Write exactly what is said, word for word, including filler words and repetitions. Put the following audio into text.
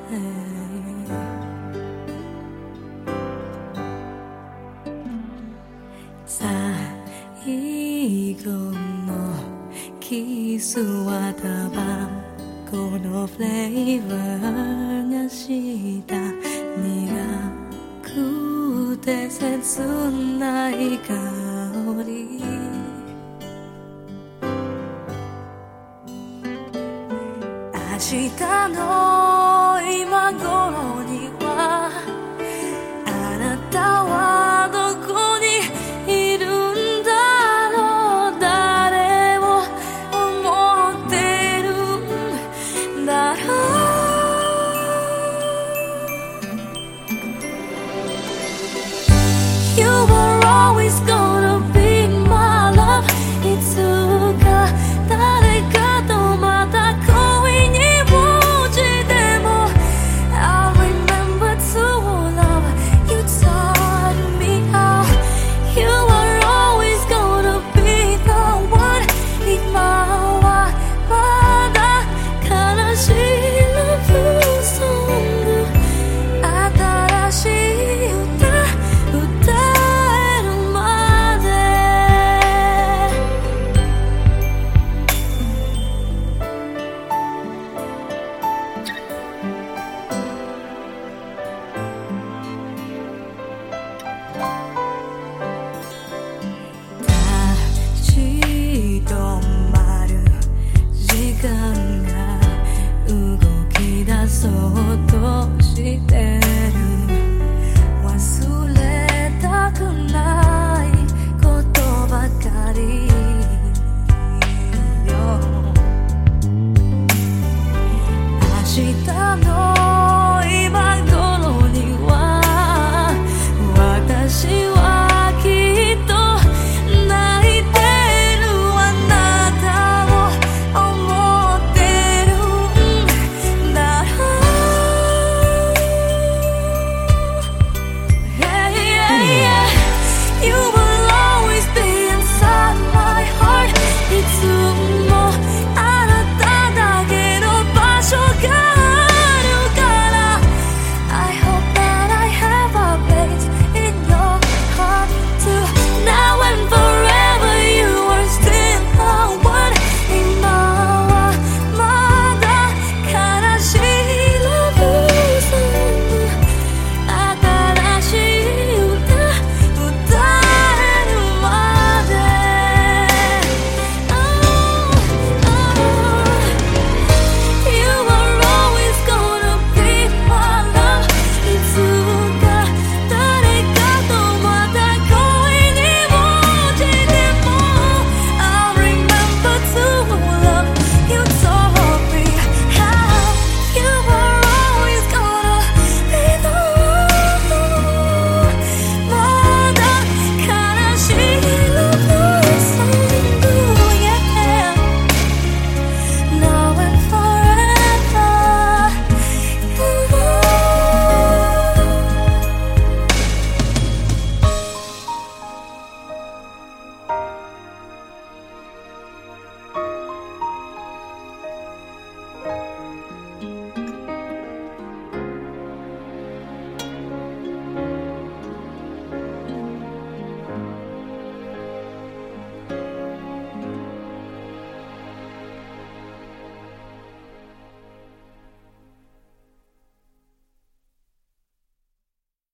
最後のキスはタバコのフレーバーがした苦くて切ない香り明日の今頃にはあなたはどこにいるんだろう誰を思ってるんだろう You were always gonna be my love いつか誰かとまた恋に落ちても I remember to love you taught me how You are always gonna be the one 今はまだ悲しい Love song 新しい歌歌えるまで立ち止まる時間が動き出そうとしてる忘れたくないことばかりよ明日の